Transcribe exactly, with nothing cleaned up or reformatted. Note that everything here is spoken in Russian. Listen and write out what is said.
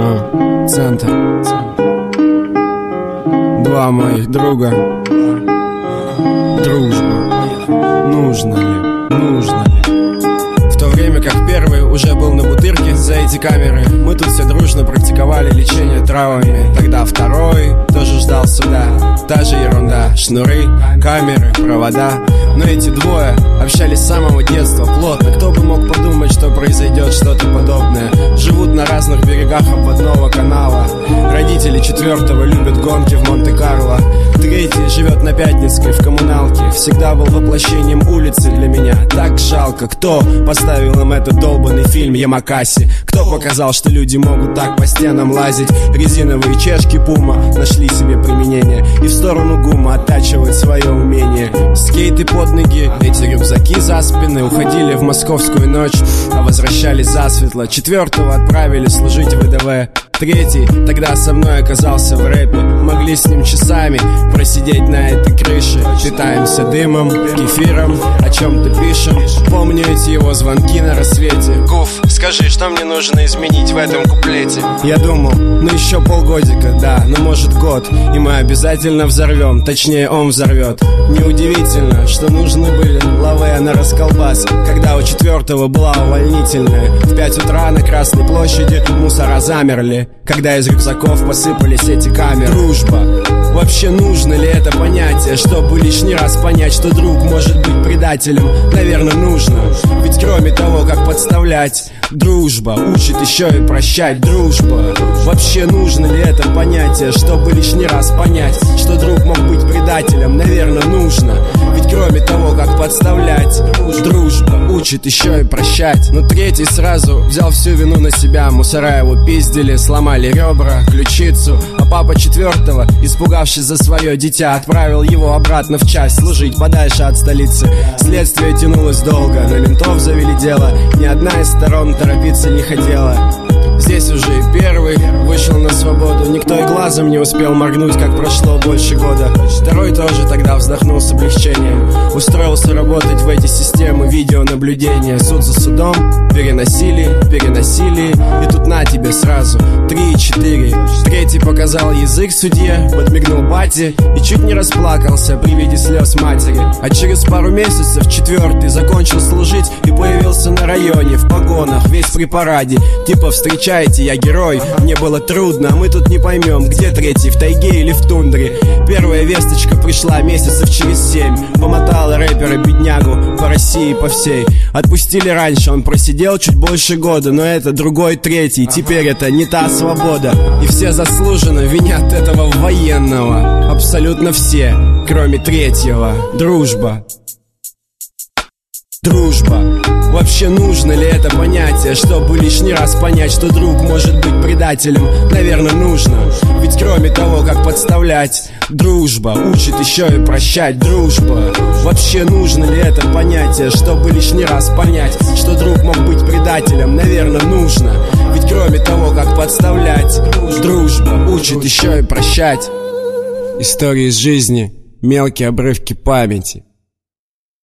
А, центр. Два моих друга. Дружба. Нужно ли? Нужно ли? В то время как первый уже был на бутырке за эти камеры, мы тут все дружно практиковали лечение травмами. Тогда второй тоже ждал суда. Та же ерунда, шнуры, камеры, провода. Но эти двое общались с самого детства плотно. Кто бы мог подумать, что произойдет что-то подобное. Живут на разных берегах обводного канала. Родители четвертого любят гонки в Монте-Карло. Третий живет на Пятницкой в коммуналке. Всегда был воплощением улицы для меня. Так жалко, кто поставил им этот долбанный фильм Ямакаси. Кто показал, что люди могут так по стенам лазить. Резиновые чешки Пума нашли себе применение. И в сторону ГУМа оттачивать свое умение. Скейты под ноги, эти рюкзаки за спины. Уходили в московскую ночь, а возвращались засветло. Четвертого отправили служить в ВДВ. Третий тогда со мной оказался в рэпе. Могли с ним часами просидеть на этой крыше. Питаемся дымом, кефиром, о чем-то пишем. Помню эти его звонки на рассвете. Гуф, скажи, что мне нужно изменить в этом куплете? Я думал, ну еще полгодика, да, ну может год, и мы обязательно взорвем, точнее он взорвет. Неудивительно, что нужны были лавэ на расколбас, когда у четвертого была увольнительная. В пять утра на Красной площади мусора замерли, когда из рюкзаков посыпались эти камеры. Дружба. Вообще нужно ли это понятие, чтобы лишний раз понять, что друг может быть предателем? Наверное, нужно. Ведь кроме того, как подставлять, дружба учит еще и прощать. Дружба. Вообще нужно ли это понятие, чтобы лишний раз понять, что друг мог быть предателем? Наверное, нужно. Ведь кроме того, как подставлять, дружба учит еще и прощать. Но третий сразу взял всю вину на себя. Мусора его пиздили, сломали ребра, ключицу. А папа четвертого, испугавшись за свое дитя, отправил его обратно в часть служить подальше от столицы. Следствие тянулось долго, на ментов завели дело. Ни одна из сторон торопиться не хотела. Здесь уже и первый вышел на свободу. Никто и глазом не успел моргнуть, как прошло больше года. Второй тоже тогда вздохнул с облегчением. Устроился работать в эти системы видеонаблюдения. Суд за судом, переносили, переносили. И тут на тебе сразу три и четыре. Третий показал язык судье, подмигнул бате и чуть не расплакался при виде слез матери. А через пару месяцев четвертый закончил служить и появился на районе в погонах, весь при параде. Типа встречай, я герой, мне было трудно, а мы тут не поймем, где третий, в тайге или в тундре. Первая весточка пришла месяцев через семь. Помотала рэпера беднягу по России по всей. Отпустили раньше, он просидел чуть больше года. Но это другой третий, теперь это не та свобода. И все заслуженно винят этого военного. Абсолютно все, кроме третьего. Дружба. Дружба. Вообще нужно ли это понятие, чтобы лишний раз понять, что друг может быть предателем? Наверное, нужно. Ведь кроме того, как подставлять, дружба учит еще и прощать. Дружба. Вообще нужно ли это понятие, чтобы лишний раз понять, что друг мог быть предателем? Наверное, нужно. Ведь кроме того, как подставлять, дружба учит еще и прощать. Истории из жизни, мелкие обрывки памяти.